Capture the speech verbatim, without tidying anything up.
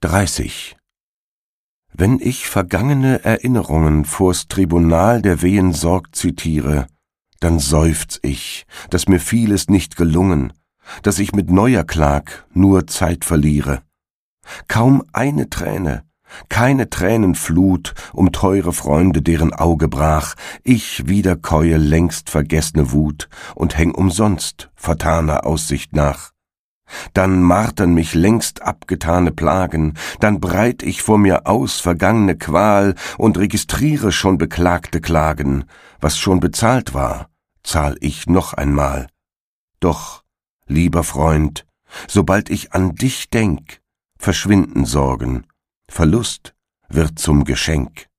dreißig. Wenn ich vergangene Erinnerungen vors Tribunal der Wehen Sorg zitiere, dann seufz ich, dass mir vieles nicht gelungen, dass ich mit neuer Klag nur Zeit verliere. Kaum eine Träne, keine Tränenflut um teure Freunde, deren Auge brach, ich wiederkäue längst vergessne Wut und häng umsonst vertaner Aussicht nach. Dann martern mich längst abgetane Plagen, dann breit ich vor mir aus vergangene Qual und registriere schon beklagte Klagen, was schon bezahlt war, zahl ich noch einmal. Doch, lieber Freund, sobald ich an dich denk, verschwinden Sorgen, Verlust wird zum Geschenk.